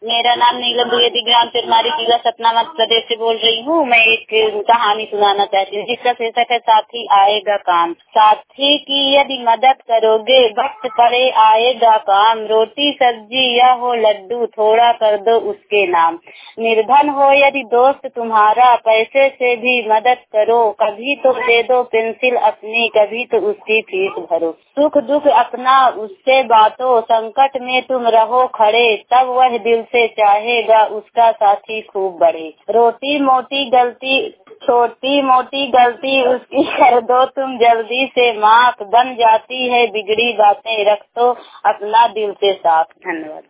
मेरा नाम नीलम द्विवेदी, ग्राम चिरमारी, जिला सतना, मध्य प्रदेश से बोल रही हूँ। मैं एक कहानी सुनाना चाहती हूँ जिसका शीर्षक है साथी आएगा काम। साथी की यदि मदद करोगे वक्त पड़े आएगा काम। रोटी सब्जी या हो लड्डू थोड़ा कर दो उसके नाम। निर्धन हो यदि दोस्त तुम्हारा पैसे से भी मदद करो। कभी तो दे दो पेंसिल अपनी, कभी तो उसकी फीस भरो। सुख दुख अपना उससे बांटो, संकट में तुम रहो खड़े, तब वह दिल से चाहेगा उसका साथी खूब बढ़े। छोटी मोटी गलती उसकी कर दो तुम जल्दी से माफ। बन जाती है बिगड़ी बातें, रख दो अपना दिल से साफ। धन्यवाद।